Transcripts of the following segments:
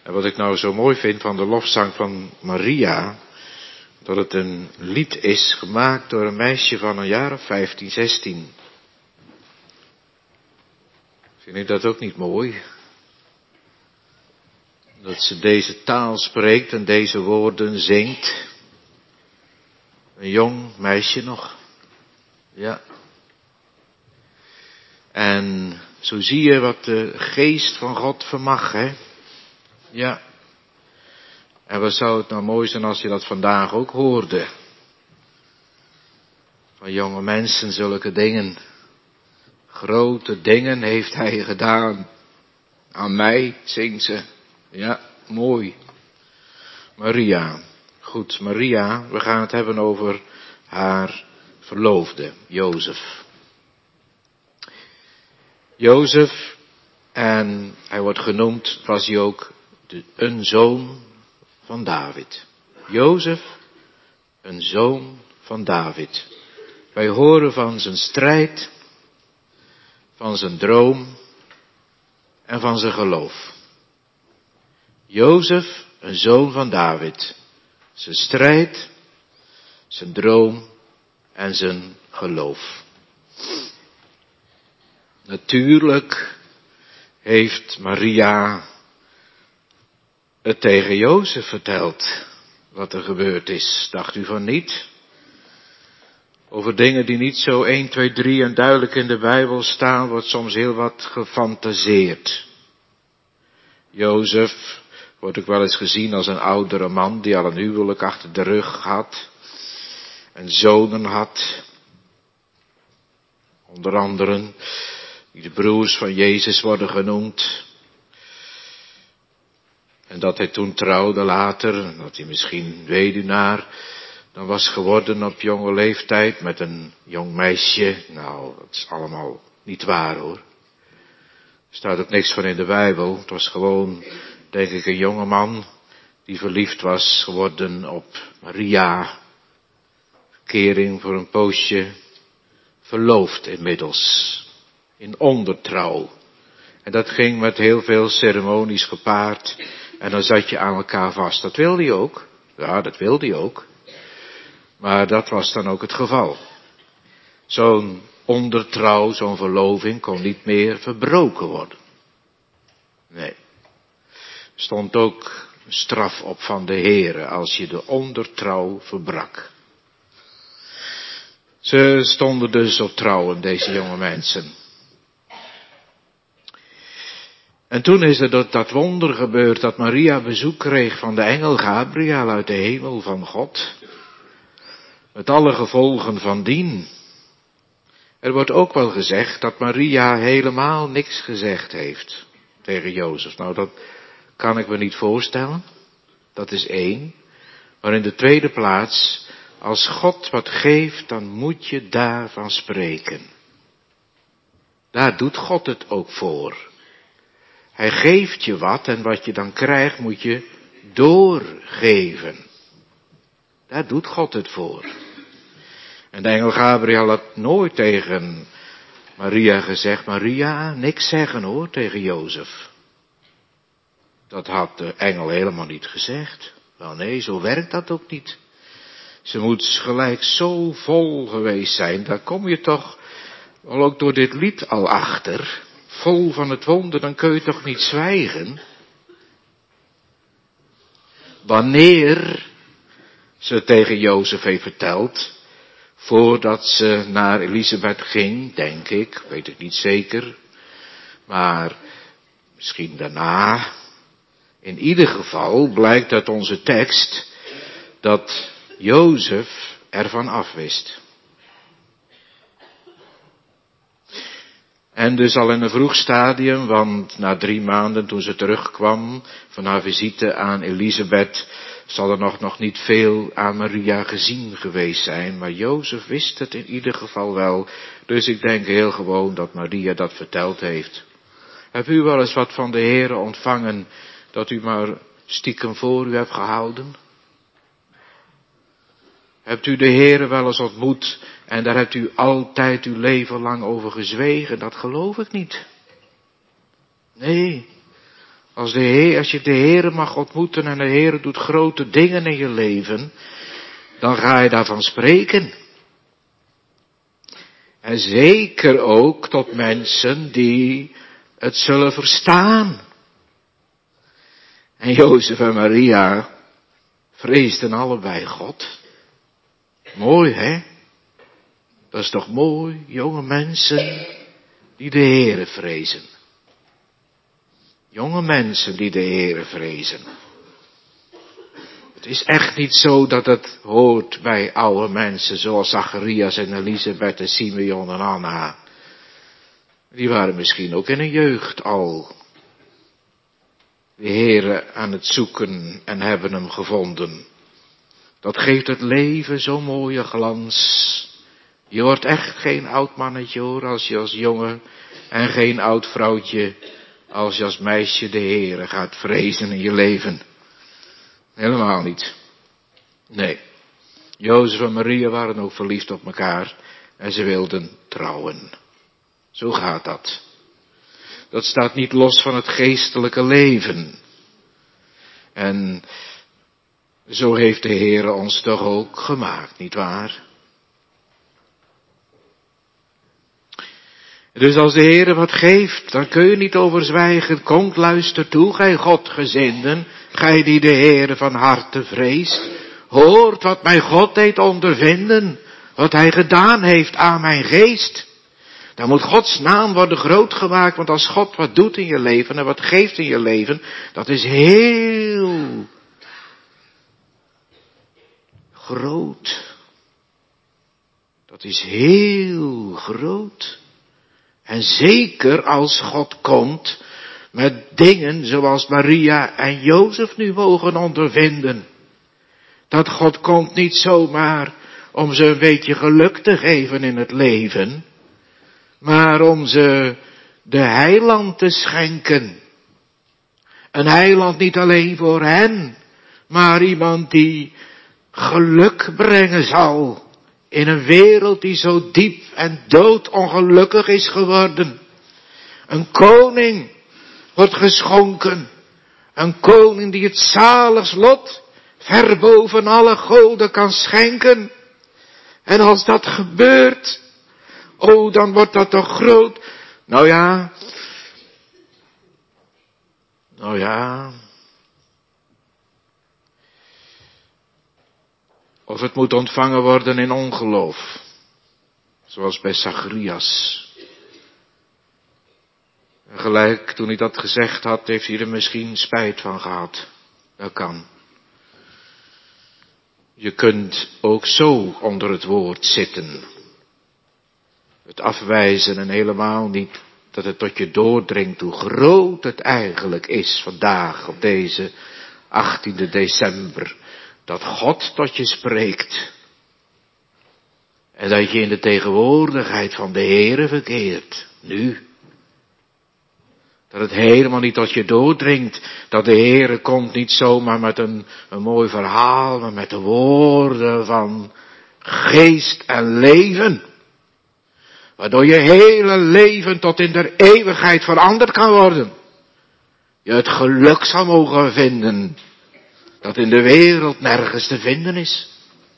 En wat ik nou zo mooi vind van de lofzang van Maria, dat het een lied is gemaakt door een meisje van een jaar of 15, 16. Vind ik dat ook niet mooi? Dat ze deze taal spreekt en deze woorden zingt. Een jong meisje nog. Ja. En zo zie je wat de geest van God vermag, hè? Ja. En wat zou het nou mooi zijn als je dat vandaag ook hoorde? Van jonge mensen zulke dingen. Grote dingen heeft hij gedaan. Aan mij, zingt ze. Ja, mooi. Maria. Goed, Maria, we gaan het hebben over haar verloofde, Jozef. Jozef, en hij wordt genoemd, was hij ook een zoon van David. Jozef, een zoon van David. Wij horen van zijn strijd, van zijn droom en van zijn geloof. Jozef, een zoon van David. Zijn strijd, zijn droom en zijn geloof. Natuurlijk heeft Maria het tegen Jozef verteld, wat er gebeurd is. Dacht u van niet? Over dingen die niet zo 1, 2, 3 en duidelijk in de Bijbel staan, wordt soms heel wat gefantaseerd. Jozef wordt ook wel eens gezien als een oudere man die al een huwelijk achter de rug had en zonen had. Onder anderen die de broers van Jezus worden genoemd. En dat hij toen trouwde later, dat hij misschien weduwnaar dan was geworden op jonge leeftijd met een jong meisje. Nou, dat is allemaal niet waar hoor. Er staat ook niks van in de Bijbel. Het was gewoon, denk ik, een jonge man die verliefd was geworden op Maria. Verkering voor een poosje. Verloofd inmiddels. In ondertrouw. En dat ging met heel veel ceremonies gepaard. En dan zat je aan elkaar vast. Dat wilde hij ook. Ja, dat wilde hij ook. Maar dat was dan ook het geval. Zo'n ondertrouw, zo'n verloving kon niet meer verbroken worden. Nee. Er stond ook straf op van de Heere als je de ondertrouw verbrak. Ze stonden dus op trouwen, deze jonge mensen. En toen is er dat wonder gebeurd dat Maria bezoek kreeg van de engel Gabriel uit de hemel van God. Met alle gevolgen van dien. Er wordt ook wel gezegd dat Maria helemaal niks gezegd heeft tegen Jozef. Nou, dat kan ik me niet voorstellen. Dat is 1. Maar in de tweede plaats, als God wat geeft, dan moet je daarvan spreken. Daar doet God het ook voor. Hij geeft je wat en wat je dan krijgt moet je doorgeven. Daar doet God het voor. En de engel Gabriel had nooit tegen Maria gezegd, Maria, niks zeggen hoor tegen Jozef. Dat had de engel helemaal niet gezegd. Wel nee, zo werkt dat ook niet. Ze moet gelijk zo vol geweest zijn, daar kom je toch wel ook door dit lied al achter. Vol van het wonder, dan kun je toch niet zwijgen. Wanneer ze tegen Jozef heeft verteld, voordat ze naar Elisabeth ging, denk ik, weet ik niet zeker, maar misschien daarna. In ieder geval blijkt uit onze tekst dat Jozef ervan afwist. En dus al in een vroeg stadium, want na 3 maanden toen ze terugkwam van haar visite aan Elisabeth, zal er nog niet veel aan Maria gezien geweest zijn, maar Jozef wist het in ieder geval wel, dus ik denk heel gewoon dat Maria dat verteld heeft. Hebt u wel eens wat van de Heere ontvangen, dat u maar stiekem voor u hebt gehouden? Hebt u de Heere wel eens ontmoet en daar hebt u altijd uw leven lang over gezwegen? Dat geloof ik niet. Nee, Als je de Heere mag ontmoeten en de Heere doet grote dingen in je leven, dan ga je daarvan spreken. En zeker ook tot mensen die het zullen verstaan. En Jozef en Maria vreesden allebei God. Mooi, hè? Dat is toch mooi, jonge mensen die de Heere vrezen. Jonge mensen die de Heere vrezen. Het is echt niet zo dat het hoort bij oude mensen zoals Zacharias en Elisabeth en Simeon en Anna. Die waren misschien ook in hun jeugd al de Heere aan het zoeken en hebben hem gevonden. Dat geeft het leven zo'n mooie glans. Je wordt echt geen oud mannetje hoor, als je als jongen, en geen oud vrouwtje als je als meisje de Heere gaat vrezen in je leven. Helemaal niet. Nee. Jozef en Maria waren ook verliefd op elkaar en ze wilden trouwen. Zo gaat dat. Dat staat niet los van het geestelijke leven. En zo heeft de Heere ons toch ook gemaakt, nietwaar? Dus als de Heere wat geeft, dan kun je niet over zwijgen. Kom, luister toe, gij Godgezinden, gij die de Heere van harte vreest. Hoort wat mijn God deed ondervinden, wat hij gedaan heeft aan mijn geest. Dan moet Gods naam worden groot gemaakt, want als God wat doet in je leven en wat geeft in je leven, dat is heel groot. Dat is heel groot. En zeker als God komt met dingen zoals Maria en Jozef nu mogen ondervinden. Dat God komt niet zomaar om ze een beetje geluk te geven in het leven, maar om ze de heiland te schenken. Een heiland niet alleen voor hen, maar iemand die geluk brengen zal in een wereld die zo diep en doodongelukkig is geworden. Een koning wordt geschonken. Een koning die het zaligs lot ver boven alle goden kan schenken. En als dat gebeurt, dan wordt dat toch groot. Nou ja. Of het moet ontvangen worden in ongeloof. Zoals bij Zacharias. En gelijk toen hij dat gezegd had, heeft hij er misschien spijt van gehad. Dat kan. Je kunt ook zo onder het woord zitten. Het afwijzen en helemaal niet dat het tot je doordringt hoe groot het eigenlijk is vandaag op deze 18e december. Dat God tot je spreekt. En dat je in de tegenwoordigheid van de Heere verkeert. Nu. Dat het helemaal niet tot je doordringt. Dat de Heere komt niet zomaar met een mooi verhaal. Maar met de woorden van geest en leven. Waardoor je hele leven tot in der eeuwigheid veranderd kan worden. Je het geluk zal mogen vinden. Dat in de wereld nergens te vinden is.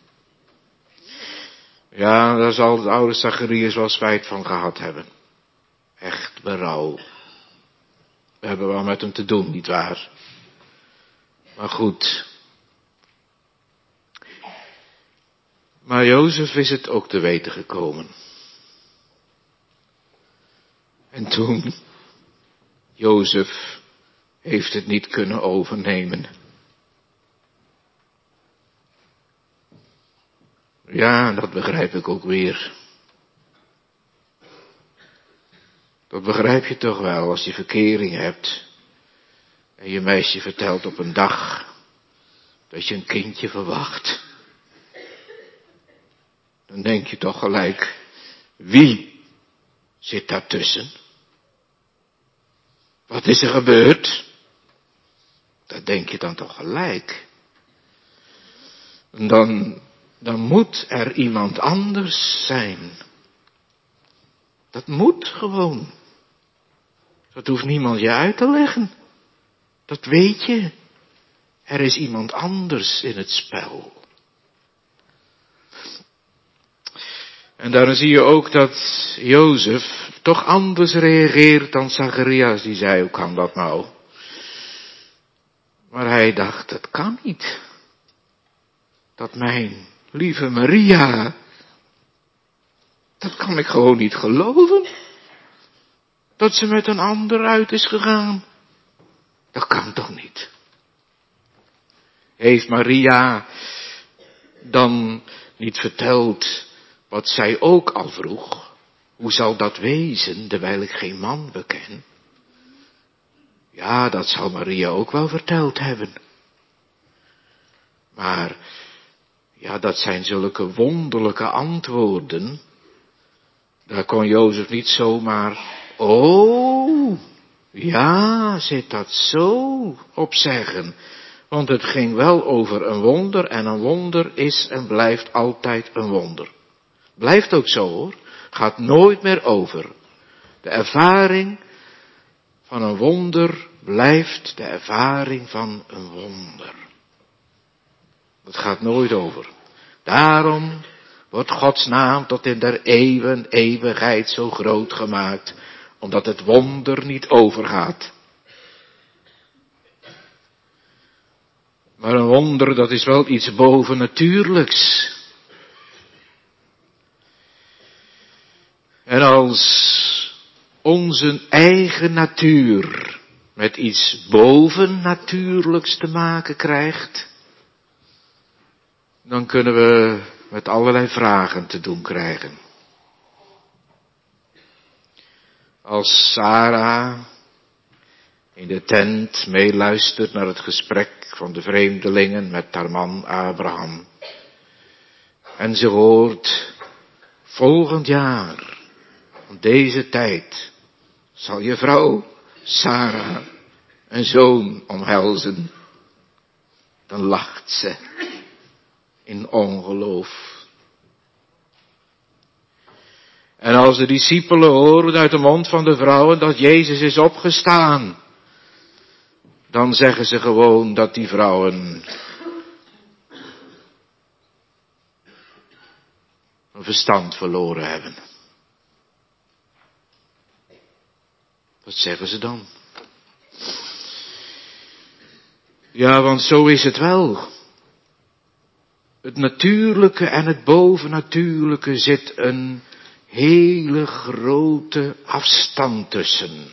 Ja, daar zal de oude Zacharias wel spijt van gehad hebben. Echt berouw. We hebben wel met hem te doen, nietwaar? Maar goed. Maar Jozef is het ook te weten gekomen. En toen, Jozef heeft het niet kunnen overnemen. Ja, dat begrijp ik ook weer. Dat begrijp je toch wel als je verkering hebt. En je meisje vertelt op een dag dat je een kindje verwacht. Dan denk je toch gelijk, wie zit daartussen? Wat is er gebeurd? Dat denk je dan toch gelijk. En dan moet er iemand anders zijn. Dat moet gewoon. Dat hoeft niemand je uit te leggen. Dat weet je. Er is iemand anders in het spel. En daarom zie je ook dat Jozef toch anders reageert dan Zacharias. Die zei, hoe kan dat nou? Maar hij dacht, dat kan niet. Dat mijn lieve Maria, dat kan ik gewoon niet geloven. Dat ze met een ander uit is gegaan. Dat kan toch niet? Heeft Maria dan niet verteld wat zij ook al vroeg? Hoe zal dat wezen, terwijl ik geen man beken? Ja, dat zal Maria ook wel verteld hebben. Maar, ja, dat zijn zulke wonderlijke antwoorden. Daar kon Jozef niet zomaar, oh, ja, zit dat zo op zeggen. Want het ging wel over een wonder en een wonder is en blijft altijd een wonder. Blijft ook zo hoor, gaat nooit meer over. De ervaring van een wonder blijft de ervaring van een wonder. Dat gaat nooit over. Daarom wordt Gods naam tot in der eeuwigheid zo groot gemaakt, omdat het wonder niet overgaat. Maar een wonder, dat is wel iets bovennatuurlijks. En als onze eigen natuur met iets bovennatuurlijks te maken krijgt, dan kunnen we met allerlei vragen te doen krijgen. Als Sarah in de tent meeluistert naar het gesprek van de vreemdelingen met haar man Abraham. En ze hoort, volgend jaar, om deze tijd, zal je vrouw Sarah een zoon omhelzen. Dan lacht ze in ongeloof. En als de discipelen horen uit de mond van de vrouwen dat Jezus is opgestaan, dan zeggen ze gewoon dat die vrouwen een verstand verloren hebben. Wat zeggen ze dan? Ja, want zo is het wel. Het natuurlijke en het bovennatuurlijke zit een hele grote afstand tussen.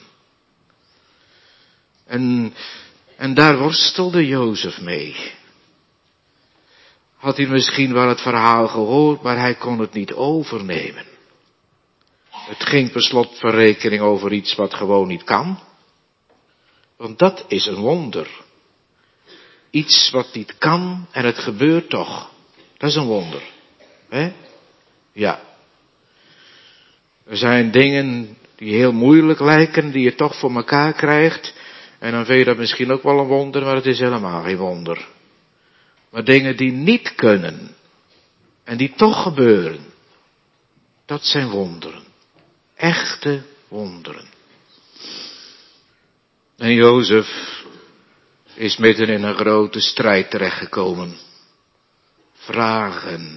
En daar worstelde Jozef mee. Had hij misschien wel het verhaal gehoord, maar hij kon het niet overnemen. Het ging per slot van rekening over iets wat gewoon niet kan. Want dat is een wonder. Iets wat niet kan en het gebeurt toch. Dat is een wonder. Hè? Ja. Er zijn dingen die heel moeilijk lijken, die je toch voor elkaar krijgt. En dan vind je dat misschien ook wel een wonder, maar het is helemaal geen wonder. Maar dingen die niet kunnen en die toch gebeuren, dat zijn wonderen. Echte wonderen. En Jozef is midden in een grote strijd terechtgekomen. Vragen.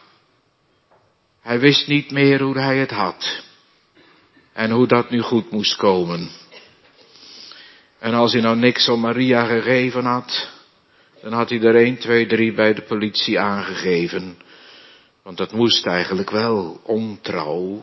Hij wist niet meer hoe hij het had. En hoe dat nu goed moest komen. En als hij nou niks om Maria gegeven had, dan had hij er 1, 2, 3 bij de politie aangegeven. Want dat moest eigenlijk wel. Ontrouw.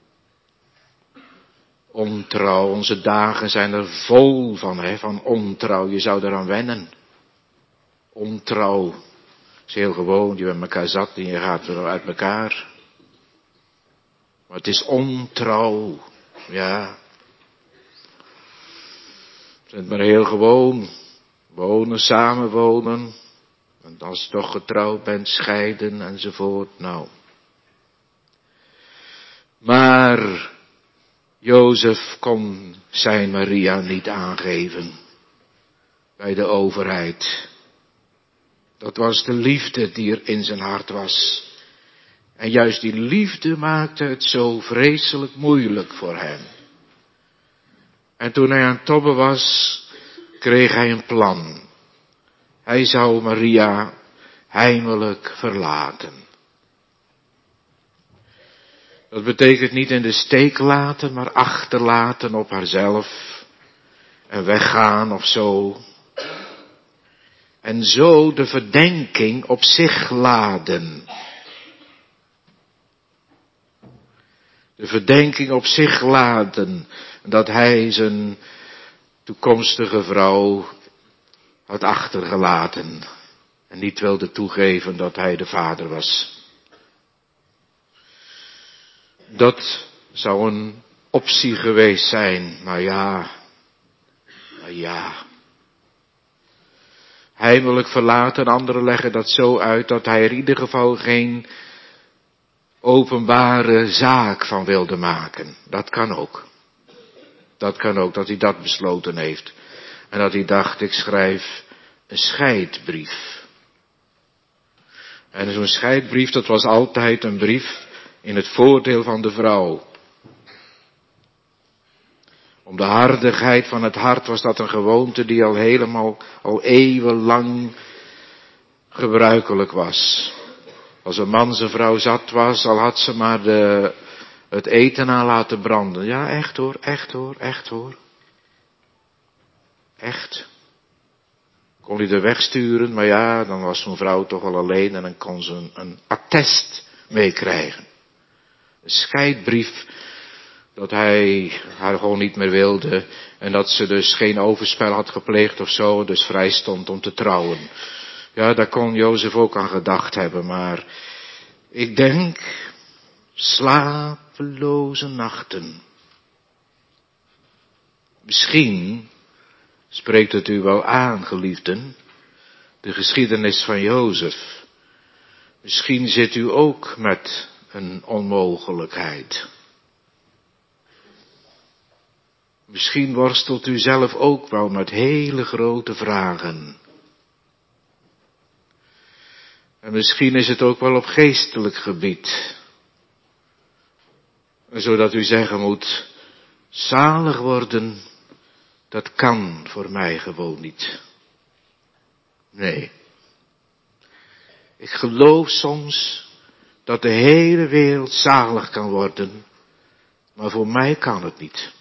Ontrouw, onze dagen zijn er vol van ontrouw. Je zou eraan wennen. Ontrouw. Is heel gewoon, je bent elkaar zat en je gaat weer uit elkaar. Maar het is ontrouw, ja. Het is maar heel gewoon. Wonen, samenwonen. En als je toch getrouwd bent, scheiden enzovoort. Nou. Maar Jozef kon zijn Maria niet aangeven bij de overheid. Dat was de liefde die er in zijn hart was. En juist die liefde maakte het zo vreselijk moeilijk voor hem. En toen hij aan het tobben was, kreeg hij een plan. Hij zou Maria heimelijk verlaten. Dat betekent niet in de steek laten, maar achterlaten op haarzelf. En weggaan of zo. En zo de verdenking op zich laden. De verdenking op zich laden. Dat hij zijn toekomstige vrouw had achtergelaten. En niet wilde toegeven dat hij de vader was. Dat zou een optie geweest zijn, maar ja. Heimelijk verlaten, anderen leggen dat zo uit dat hij er in ieder geval geen openbare zaak van wilde maken. Dat kan ook. Dat kan ook, dat hij dat besloten heeft. En dat hij dacht, ik schrijf een scheidbrief. En zo'n scheidbrief, dat was altijd een brief in het voordeel van de vrouw. Om de hardigheid van het hart was dat een gewoonte die al eeuwenlang gebruikelijk was. Als een man zijn vrouw zat was, al had ze maar het eten aan laten branden. Ja, echt hoor. Echt. Kon hij er wegsturen, maar ja, dan was zo'n vrouw toch al alleen en dan kon ze een attest meekrijgen. Een scheidbrief dat hij haar gewoon niet meer wilde en dat ze dus geen overspel had gepleegd of zo, dus vrij stond om te trouwen. Ja, daar kon Jozef ook aan gedacht hebben, maar ik denk slapeloze nachten. Misschien spreekt het u wel aan, geliefden, de geschiedenis van Jozef. Misschien zit u ook met een onmogelijkheid. Misschien worstelt u zelf ook wel met hele grote vragen. En misschien is het ook wel op geestelijk gebied. Zodat u zeggen moet, zalig worden, dat kan voor mij gewoon niet. Nee. Ik geloof soms dat de hele wereld zalig kan worden, maar voor mij kan het niet.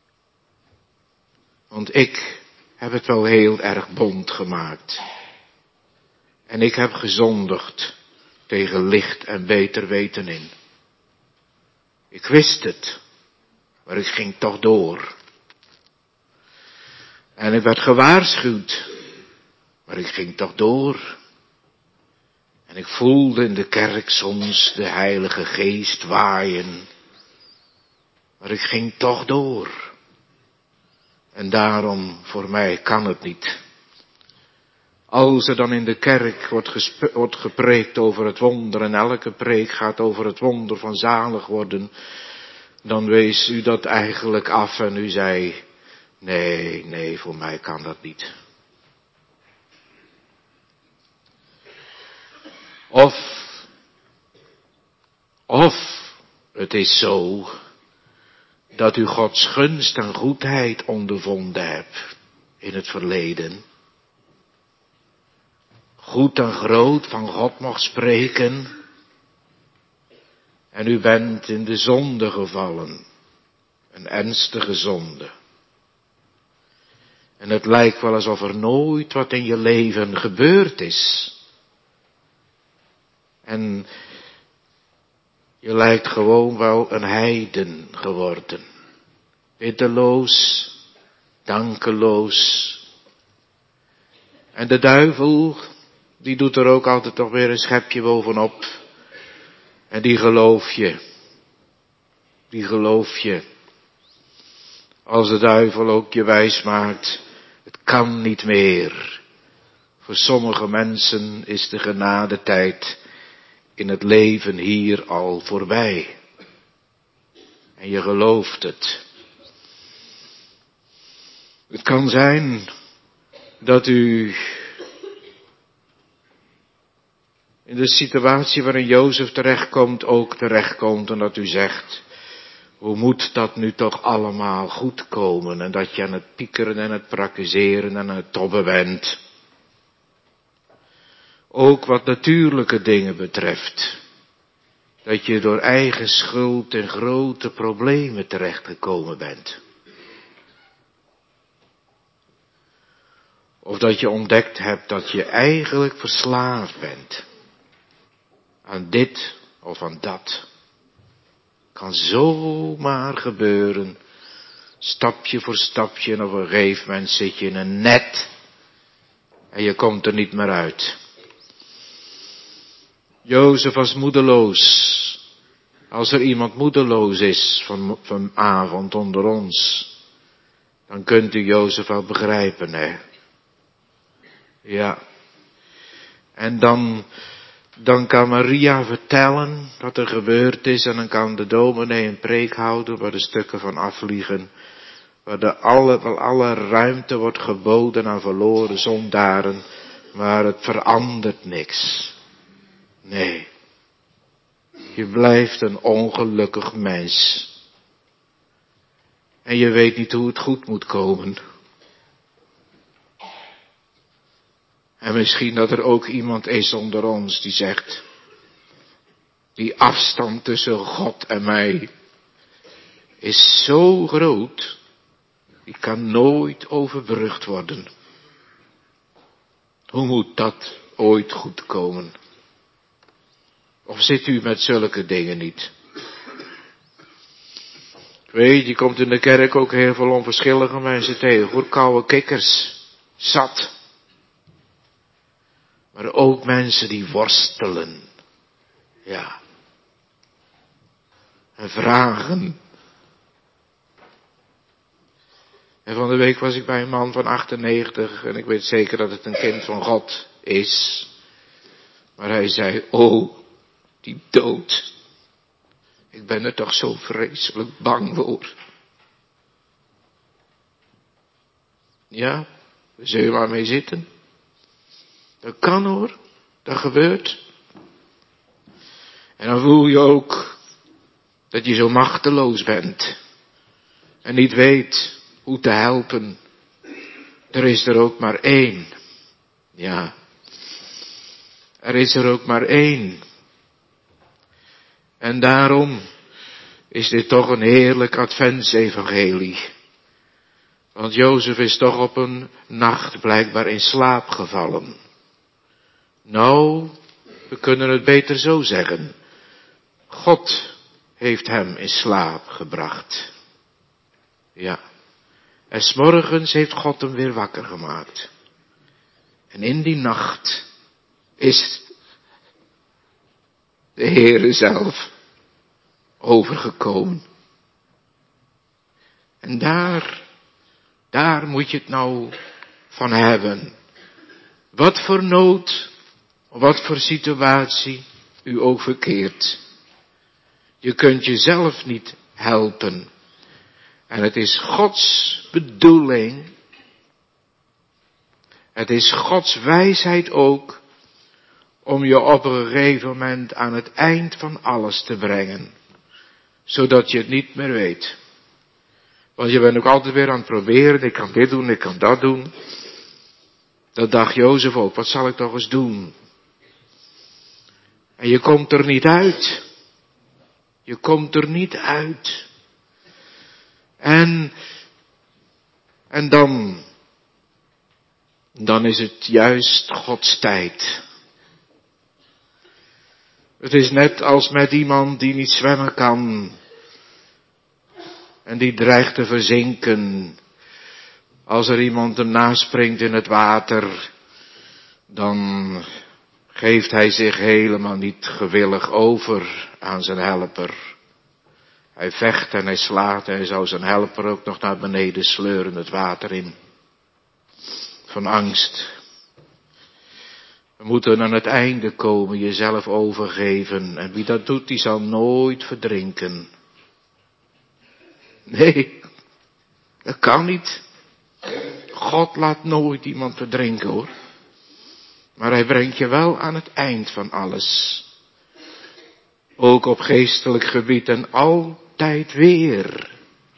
Want ik heb het wel heel erg bont gemaakt. En ik heb gezondigd tegen licht en beter weten in. Ik wist het, maar ik ging toch door. En ik werd gewaarschuwd, maar ik ging toch door. En ik voelde in de kerk soms de Heilige Geest waaien, maar ik ging toch door. En daarom, voor mij kan het niet. Als er dan in de kerk wordt gepreekt over het wonder en elke preek gaat over het wonder van zalig worden, dan wees u dat eigenlijk af en u zei, nee, voor mij kan dat niet. Of het is zo dat u Gods gunst en goedheid ondervonden hebt in het verleden. Goed en groot van God mocht spreken. En u bent in de zonde gevallen. Een ernstige zonde. En het lijkt wel alsof er nooit wat in je leven gebeurd is. En je lijkt gewoon wel een heiden geworden. Bitterloos, dankeloos. En de duivel, die doet er ook altijd toch weer een schepje bovenop. En die geloof je. Als de duivel ook je wijs maakt, het kan niet meer. Voor sommige mensen is de genadetijd in het leven hier al voorbij. En je gelooft het. Het kan zijn dat u in de situatie waarin Jozef terechtkomt ook terechtkomt en dat u zegt, Hoe moet dat nu toch allemaal goed komen? En dat je aan het piekeren en het praktiseren en aan het tobben bent. Ook wat natuurlijke dingen betreft. Dat je door eigen schuld in grote problemen terechtgekomen bent. Of dat je ontdekt hebt dat je eigenlijk verslaafd bent. Aan dit of aan dat. Kan zomaar gebeuren. Stapje voor stapje en op een gegeven moment zit je in een net. En je komt er niet meer uit. Jozef was moedeloos. Als er iemand moedeloos is vanavond onder ons. Dan kunt u Jozef wel begrijpen, hè. Ja. En dan kan Maria vertellen wat er gebeurd is. En dan kan de dominee een preek houden waar de stukken van afvliegen. Waar alle ruimte wordt geboden aan verloren zondaren. Maar het verandert niks. Nee. Je blijft een ongelukkig mens. En je weet niet hoe het goed moet komen. En misschien dat er ook iemand is onder ons die zegt, die afstand tussen God en mij is zo groot, die kan nooit overbrugd worden. Hoe moet dat ooit goed komen? Of zit u met zulke dingen niet? Ik weet, je komt in de kerk ook heel veel onverschillige mensen tegen, voor koude kikkers, zat. Maar ook mensen die worstelen. Ja. En vragen. En van de week was ik bij een man van 98 en ik weet zeker dat het een kind van God is. Maar hij zei, oh, die dood. Ik ben er toch zo vreselijk bang voor. Ja, daar zul je maar mee zitten. Dat kan hoor, dat gebeurt. En dan voel je ook dat je zo machteloos bent. En niet weet hoe te helpen. Er is er ook maar één. Ja. Er is er ook maar één. En daarom is dit toch een heerlijk adventsevangelie. Want Jozef is toch op een nacht blijkbaar in slaap gevallen. Nou, we kunnen het beter zo zeggen. God heeft hem in slaap gebracht. Ja. En 's morgens heeft God hem weer wakker gemaakt. En in die nacht is de Heere zelf overgekomen. En daar moet je het nou van hebben. Wat voor nood, wat voor situatie u ook verkeert. Je kunt jezelf niet helpen. En het is Gods bedoeling. Het is Gods wijsheid ook. Om je op een gegeven moment aan het eind van alles te brengen. Zodat je het niet meer weet. Want je bent ook altijd weer aan het proberen. Ik kan dit doen, ik kan dat doen. Dat dacht Jozef ook. Wat zal ik toch eens doen? En je komt er niet uit. Je komt er niet uit. En dan is het juist Gods tijd. Het is net als met iemand die niet zwemmen kan. En die dreigt te verzinken. Als er iemand hem naspringt in het water, dan geeft hij zich helemaal niet gewillig over aan zijn helper. Hij vecht en hij slaat en hij zou zijn helper ook nog naar beneden sleuren het water in. Van angst. We moeten aan het einde komen, jezelf overgeven. En wie dat doet, die zal nooit verdrinken. Nee, dat kan niet. God laat nooit iemand verdrinken hoor. Maar hij brengt je wel aan het eind van alles. Ook op geestelijk gebied en altijd weer.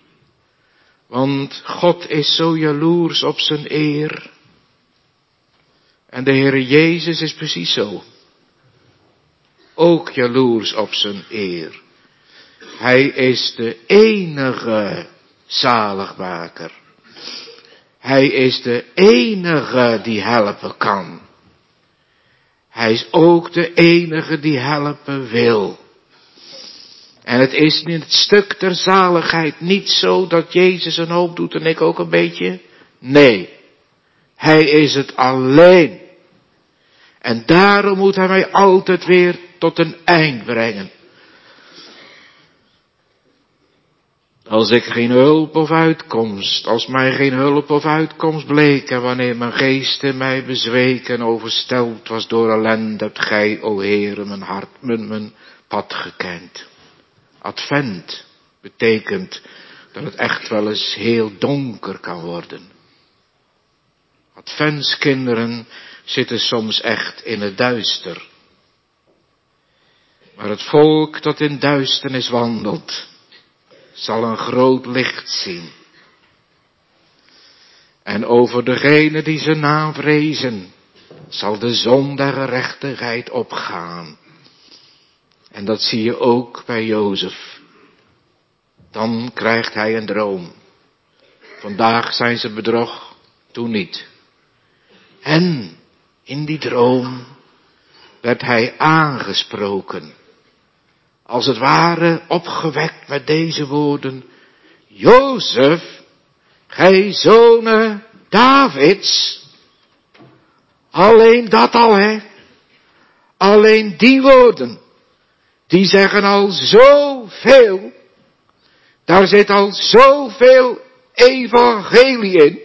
Want God is zo jaloers op zijn eer. En de Heere Jezus is precies zo. Ook jaloers op zijn eer. Hij is de enige zaligmaker. Hij is de enige die helpen kan. Hij is ook de enige die helpen wil. En het is in het stuk der zaligheid niet zo dat Jezus een hoop doet en ik ook een beetje. Nee, hij is het alleen. En daarom moet hij mij altijd weer tot een eind brengen. Als ik geen hulp of uitkomst, als mij geen hulp of uitkomst bleek, en wanneer mijn geest in mij bezweek en overstelpt was door ellende, hebt gij, o Heere, mijn hart, mijn pad gekend. Advent betekent dat het echt wel eens heel donker kan worden. Adventskinderen zitten soms echt in het duister. Maar het volk dat in duisternis wandelt, zal een groot licht zien. En over degene die zijn naam vrezen, zal de zon der gerechtigheid opgaan. En dat zie je ook bij Jozef. Dan krijgt hij een droom. Vandaag zijn ze bedrog, toen niet. En in die droom werd hij aangesproken. Als het ware opgewekt met deze woorden. Jozef, gij zonen Davids. Alleen dat al, hè. Alleen die woorden. Die zeggen al zoveel. Daar zit al zoveel evangelie in.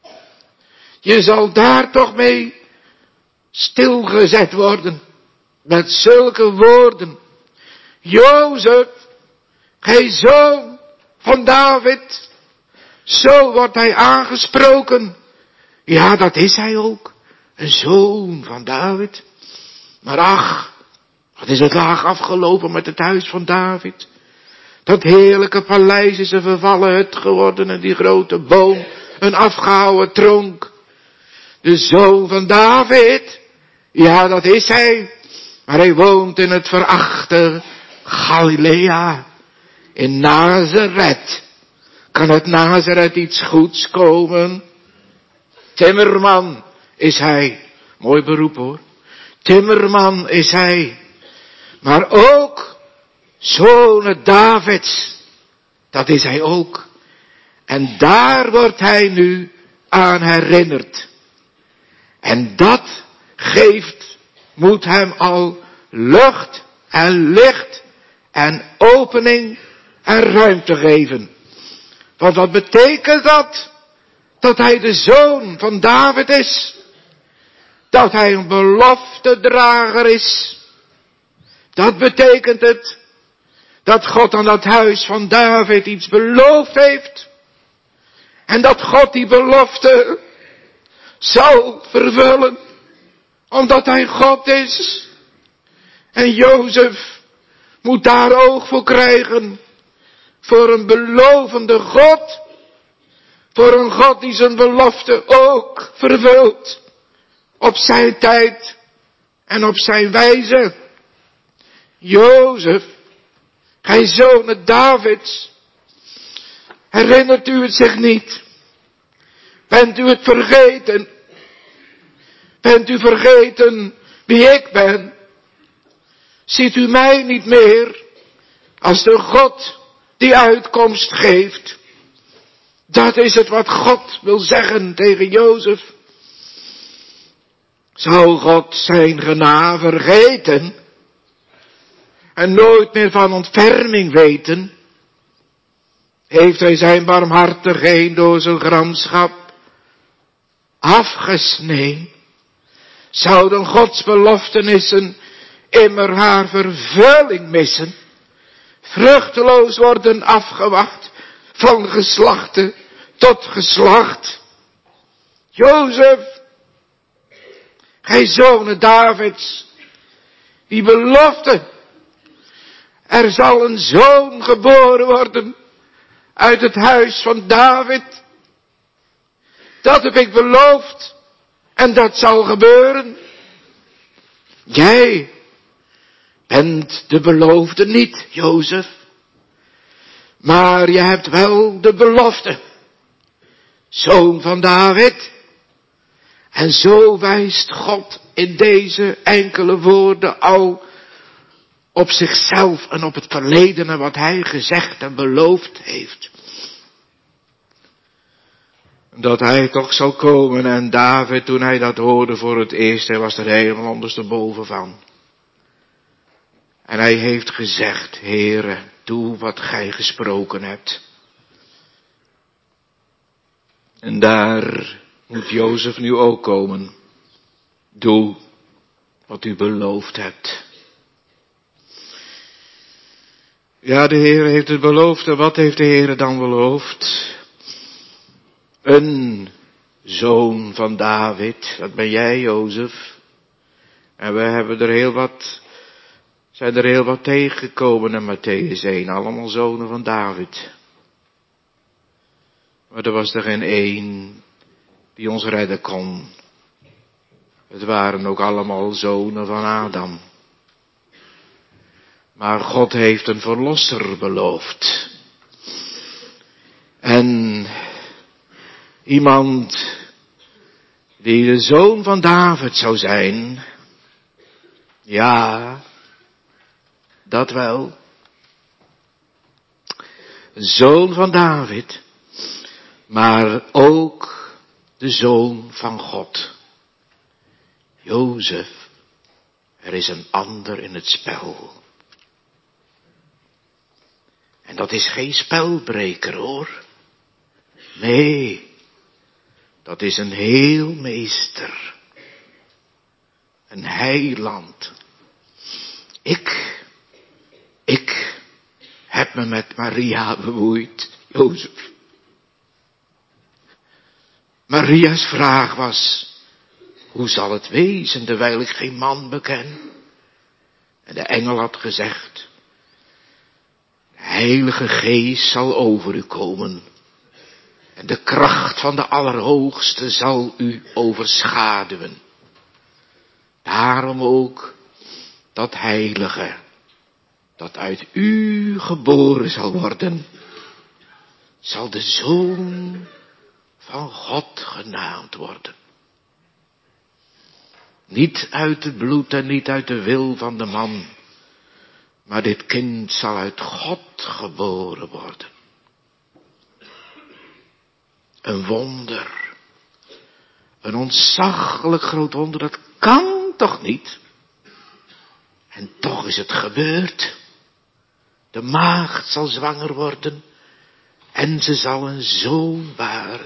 Je zal daar toch mee stilgezet worden. Met zulke woorden. Jozef, gij zoon van David. Zo wordt hij aangesproken. Ja, dat is hij ook. Een zoon van David. Maar ach, wat is het laag afgelopen met het huis van David. Dat heerlijke paleis is een vervallen hut geworden en die grote boom een afgehouwen tronk. De zoon van David, ja, dat is hij. Maar hij woont in het verachte Galilea, in Nazareth. Kan uit Nazareth iets goeds komen? Timmerman is hij. Mooi beroep hoor. Timmerman is hij. Maar ook zonen Davids. Dat is hij ook. En daar wordt hij nu aan herinnerd. En dat moet hem al lucht en licht en opening en ruimte geven. Want wat betekent dat? Dat hij de zoon van David is. Dat hij een beloftedrager is. Dat betekent het. Dat God aan dat huis van David iets beloofd heeft. En dat God die belofte zal vervullen. Omdat hij God is. En Jozef moet daar oog voor krijgen. Voor een belovende God. Voor een God die zijn belofte ook vervult. Op zijn tijd. En op zijn wijze. Jozef. Gij zonen Davids. Herinnert u het zich niet? Bent u het vergeten? Bent u vergeten wie ik ben? Ziet u mij niet meer als de God die uitkomst geeft? Dat is het wat God wil zeggen tegen Jozef. Zou God zijn genade vergeten en nooit meer van ontferming weten? Heeft hij zijn barmhartigheid door zijn gramschap afgesneden? Zouden Gods beloftenissen immer haar vervulling missen? Vruchteloos worden afgewacht van geslachte tot geslacht. Jozef, gij zonen Davids, die belofte Er zal een zoon geboren worden uit het huis van David. Dat heb ik beloofd en dat zal gebeuren. Jij bent de beloofde niet, Jozef. Maar je hebt wel de belofte. Zoon van David. En zo wijst God in deze enkele woorden al op zichzelf en op het verledene wat hij gezegd en beloofd heeft. Dat hij toch zou komen en David, toen hij dat hoorde voor het eerst, hij was er helemaal ondersteboven van. En hij heeft gezegd, Heere, doe wat gij gesproken hebt. En daar moet Jozef nu ook komen. Doe wat u beloofd hebt. Ja, de Heer heeft het beloofd. En wat heeft de Heer dan beloofd? Een zoon van David. Dat ben jij, Jozef. En we hebben zijn er heel wat tegengekomen in Mattheüs 1. Allemaal zonen van David. Maar er was er geen één die ons redden kon. Het waren ook allemaal zonen van Adam. Maar God heeft een verlosser beloofd. En iemand die de zoon van David zou zijn. Ja, dat wel. Een zoon van David. Maar ook de zoon van God. Jozef, er is een ander in het spel. En dat is geen spelbreker, hoor. Nee, dat is een heelmeester. Een heiland. Ik heb me met Maria bemoeid, Jozef. Maria's vraag was, hoe zal het wezen terwijl ik geen man beken? En de engel had gezegd, de Heilige Geest zal over u komen. En de kracht van de Allerhoogste zal u overschaduwen. Daarom ook dat heilige, dat uit u geboren zal worden, zal de Zoon van God genaamd worden. Niet uit het bloed en niet uit de wil van de man, maar dit kind zal uit God geboren worden. Een wonder. Een ontzaglijk groot wonder, dat kan toch niet? En toch is het gebeurd. De maagd zal zwanger worden en ze zal een zoon baren.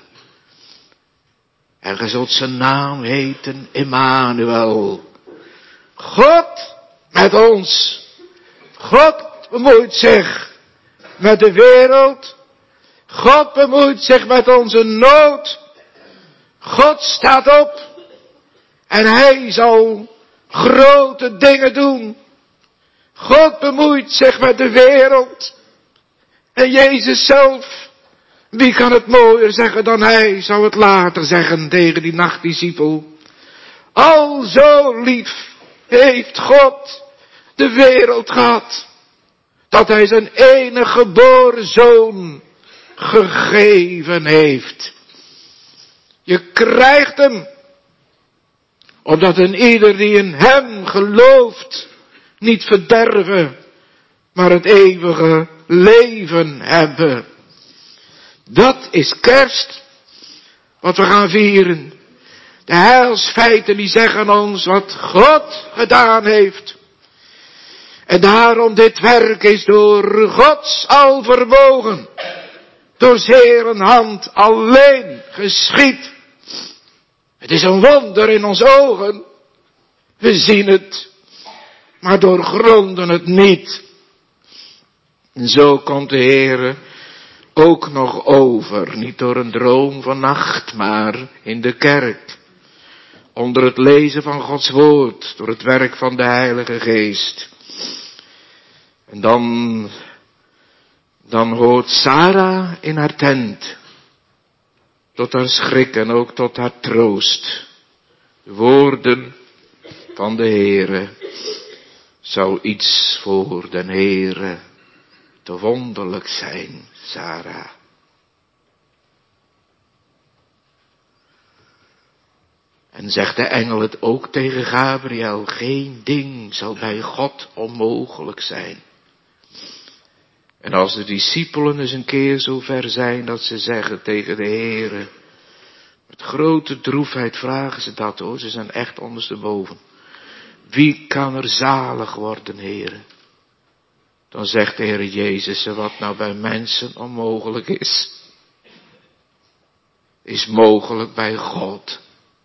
En ge zult zijn naam heten Emmanuel. God met ons. God bemoeit zich met de wereld. God bemoeit zich met onze nood. God staat op. En hij zal grote dingen doen. God bemoeit zich met de wereld. En Jezus zelf, wie kan het mooier zeggen dan hij, zou het later zeggen tegen die nachtdiscipel. Al zo lief heeft God de wereld gehad, dat hij zijn enige geboren zoon gegeven heeft. Je krijgt hem, opdat een ieder die in hem gelooft, niet verderven, maar het eeuwige leven hebben. Dat is kerst, wat we gaan vieren. De heilsfeiten die zeggen ons wat God gedaan heeft. En daarom dit werk is door Gods alvermogen, door 's Heeren hand alleen geschied. Het is een wonder in onze ogen. We zien het, maar doorgronden het niet. En zo komt de Heere ook nog over, niet door een droom van nacht, maar in de kerk. Onder het lezen van Gods woord, door het werk van de Heilige Geest. En dan hoort Sarah in haar tent, tot haar schrik en ook tot haar troost, de woorden van de Heere. Zou iets voor den Heere te wonderlijk zijn, Sarah. En zegt de engel het ook tegen Gabriel, geen ding zal bij God onmogelijk zijn. En als de discipelen eens een keer zo ver zijn dat ze zeggen tegen de Heere, met grote droefheid vragen ze dat hoor, ze zijn echt ondersteboven. Wie kan er zalig worden, Heere? Dan zegt de Heer Jezus, wat nou bij mensen onmogelijk is mogelijk bij God.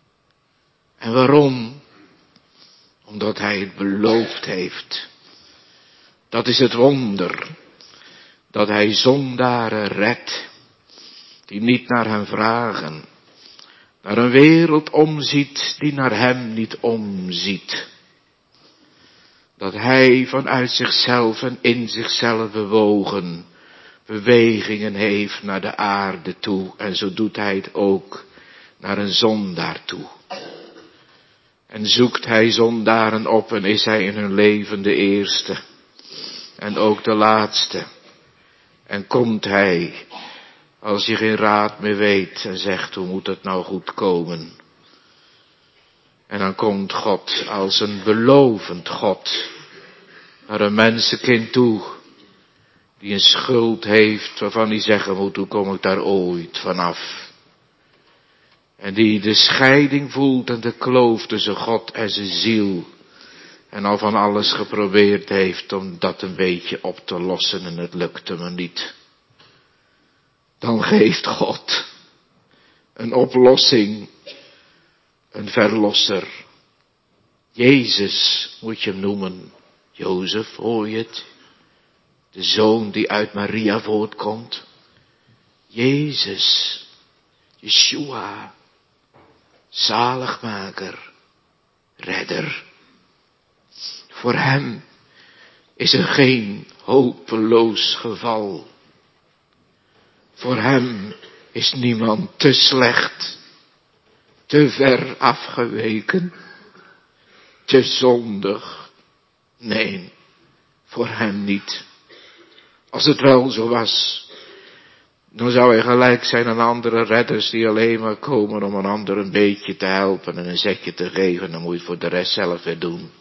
En waarom? Omdat Hij het beloofd heeft. Dat is het wonder. Dat Hij zondaren redt. Die niet naar Hem vragen. Naar een wereld omziet die naar Hem niet omziet. Dat Hij vanuit zichzelf en in zichzelf bewogen bewegingen heeft naar de aarde toe. En zo doet Hij het ook naar een zondaar toe. En zoekt Hij zondaren op en is Hij in hun leven de eerste. En ook de laatste. En komt Hij, als je geen raad meer weet en zegt, hoe moet het nou goed komen? En dan komt God als een belovend God naar een mensenkind toe, die een schuld heeft waarvan hij zeggen moet, hoe kom ik daar ooit vanaf? En die de scheiding voelt en de kloof tussen God en zijn ziel. En al van alles geprobeerd heeft om dat een beetje op te lossen en het lukte me niet. Dan geeft God een oplossing, een verlosser. Jezus moet je hem noemen. Jozef, hoor je het? De zoon die uit Maria voortkomt. Jezus, Yeshua, zaligmaker, redder. Voor hem is er geen hopeloos geval. Voor hem is niemand te slecht, te ver afgeweken, te zondig. Nee, voor hem niet. Als het wel zo was, dan zou hij gelijk zijn aan andere redders die alleen maar komen om een ander een beetje te helpen en een zetje te geven. Dan moet je het voor de rest zelf weer doen.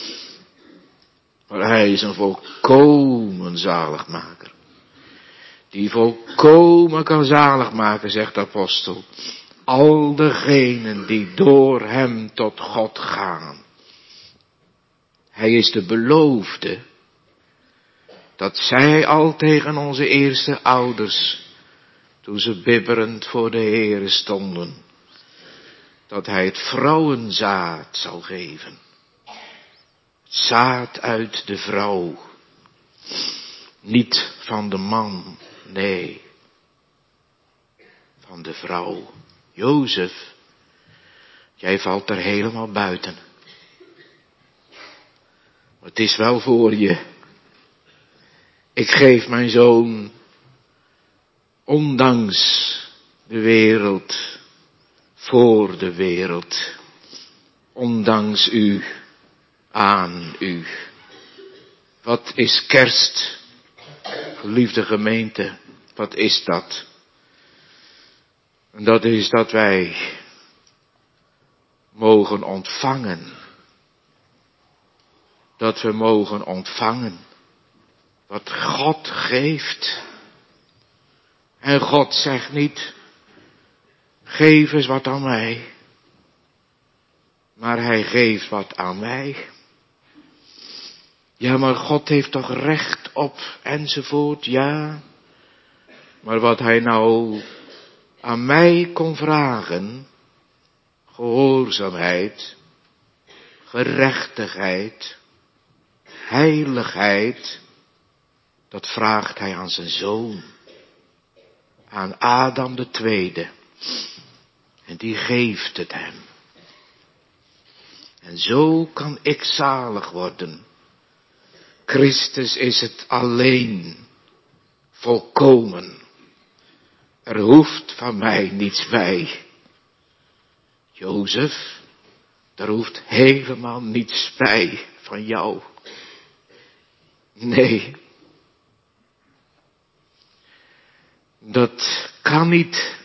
Maar hij is een volkomen zaligmaker. Die volkomen kan zalig maken, zegt de apostel. Al degenen die door hem tot God gaan. Hij is de beloofde. Dat zei hij al tegen onze eerste ouders. Toen ze bibberend voor de Heere stonden. Dat hij het vrouwenzaad zal geven. Zaad uit de vrouw. Niet van de man, nee. Van de vrouw. Jozef, jij valt er helemaal buiten. Maar het is wel voor je. Ik geef mijn zoon, ondanks de wereld, voor de wereld, ondanks u, aan u. Wat is kerst, geliefde gemeente, wat is dat? En dat is dat wij mogen ontvangen. Dat we mogen ontvangen wat God geeft. En God zegt niet, geef eens wat aan mij. Maar hij geeft wat aan mij. Ja, maar God heeft toch recht op enzovoort, ja. Maar wat hij nou aan mij kon vragen, gehoorzaamheid, gerechtigheid, heiligheid, dat vraagt hij aan zijn zoon. Aan Adam de tweede. En die geeft het hem. En zo kan ik zalig worden. Christus is het alleen, volkomen. Er hoeft van mij niets bij. Jozef, er hoeft helemaal niets bij van jou. Nee. Dat kan niet.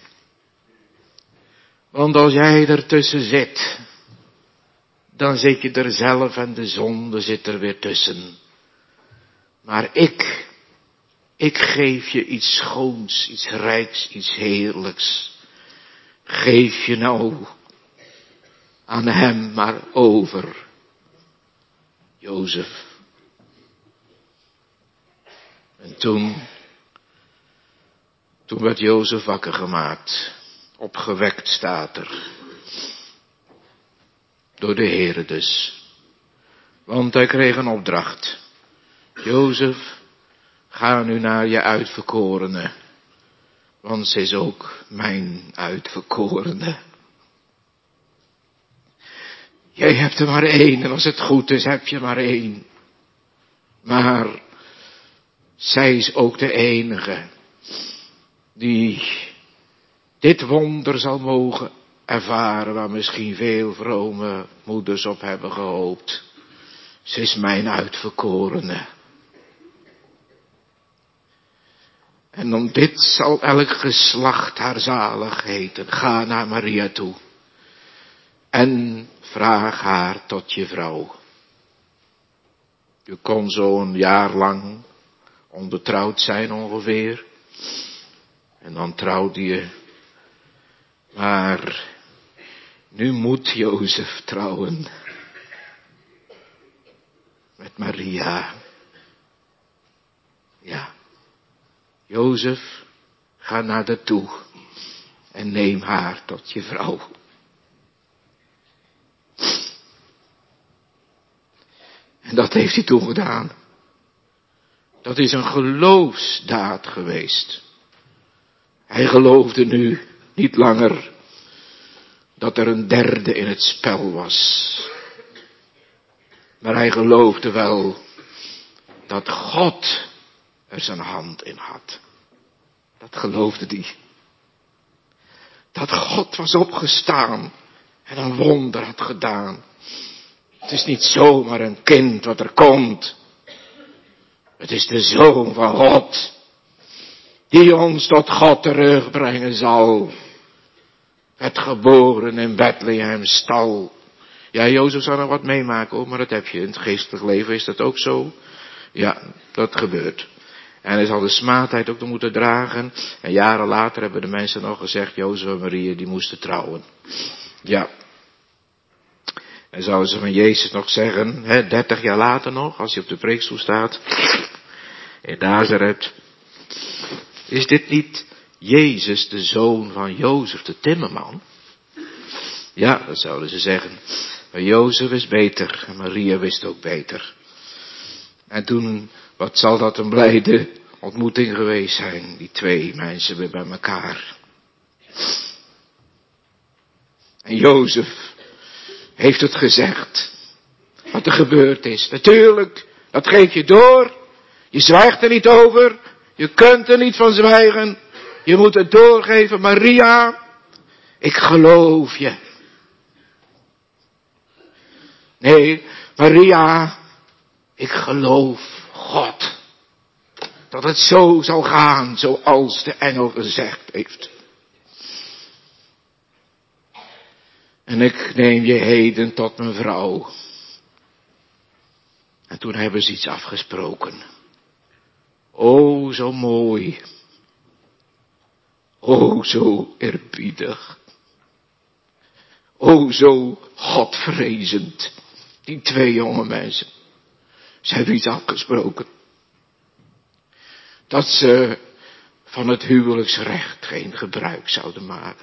Want als jij ertussen zit, dan zit je er zelf en de zonde zit er weer tussen. Maar ik geef je iets schoons, iets rijks, iets heerlijks. Geef je nou aan hem maar over. Jozef. En toen werd Jozef wakker gemaakt. Opgewekt staat er. Door de Heere dus. Want hij kreeg een opdracht. Jozef, ga nu naar je uitverkorene. Want ze is ook mijn uitverkorene. Jij hebt er maar één en als het goed is heb je maar één. Maar zij is ook de enige die dit wonder zal mogen ervaren waar misschien veel vrome moeders op hebben gehoopt. Ze is mijn uitverkorene. En om dit zal elk geslacht haar zalig heten. Ga naar Maria toe. En vraag haar tot je vrouw. Je kon zo een jaar lang onbetrouwd zijn ongeveer. En dan trouwde je. Maar nu moet Jozef trouwen. Met Maria. Ja. Jozef, ga naar haar toe. En neem haar tot je vrouw. En dat heeft hij toen gedaan. Dat is een geloofsdaad geweest. Hij geloofde nu niet langer dat er een derde in het spel was. Maar hij geloofde wel dat God er zijn hand in had. Dat geloofde hij. Dat God was opgestaan en een wonder had gedaan. Het is niet zomaar een kind wat er komt. Het is de Zoon van God. Die ons tot God terugbrengen zal. Het geboren in Bethlehem stal. Ja, Jozef zou nog wat meemaken hoor, maar dat heb je. In het geestelijk leven is dat ook zo. Ja, dat gebeurt. En hij zal de smaadheid ook nog moeten dragen. En jaren later hebben de mensen nog gezegd, Jozef en Maria die moesten trouwen. Ja. En zouden ze van Jezus nog zeggen, 30 jaar later nog, als hij op de preekstoel staat, in Nazareth. Is dit niet Jezus, de zoon van Jozef, de timmerman? Ja, dat zouden ze zeggen. Maar Jozef is beter en Maria wist ook beter. En toen, wat zal dat een blijde ontmoeting geweest zijn, die twee mensen weer bij elkaar. En Jozef heeft het gezegd, wat er gebeurd is. Natuurlijk, dat geef je door. Je zwijgt er niet over. Je kunt er niet van zwijgen. Je moet het doorgeven. Maria, ik geloof je. Nee, Maria, ik geloof God. Dat het zo zal gaan zoals de engel gezegd heeft. En ik neem je heden tot mijn vrouw. En toen hebben ze iets afgesproken. O, zo mooi. O, zo eerbiedig. O, zo godvrezend. Die twee jonge mensen. Ze hebben iets afgesproken. Dat ze van het huwelijksrecht geen gebruik zouden maken.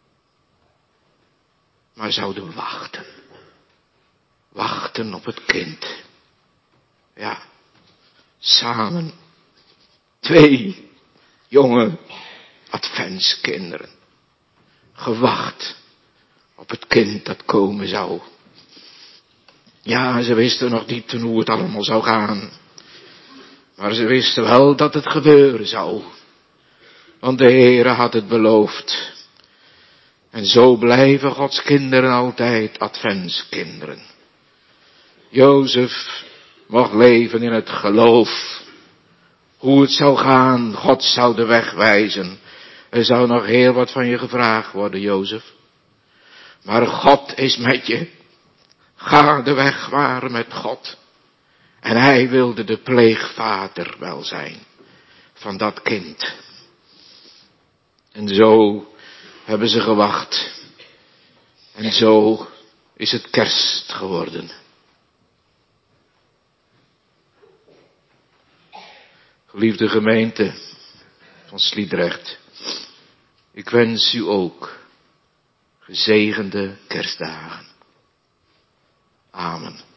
Maar zouden wachten. Wachten op het kind. Ja. Samen. Twee jonge adventskinderen. Gewacht op het kind dat komen zou. Ja, ze wisten nog niet hoe het allemaal zou gaan. Maar ze wisten wel dat het gebeuren zou. Want de Heere had het beloofd. En zo blijven Gods kinderen altijd adventskinderen. Jozef mocht leven in het geloof. Hoe het zou gaan, God zou de weg wijzen. Er zou nog heel wat van je gevraagd worden, Jozef. Maar God is met je. Ga de weg waar met God. En hij wilde de pleegvader wel zijn van dat kind. En zo hebben ze gewacht. En zo is het kerst geworden. Geliefde gemeente van Sliedrecht, ik wens u ook gezegende kerstdagen. Amen.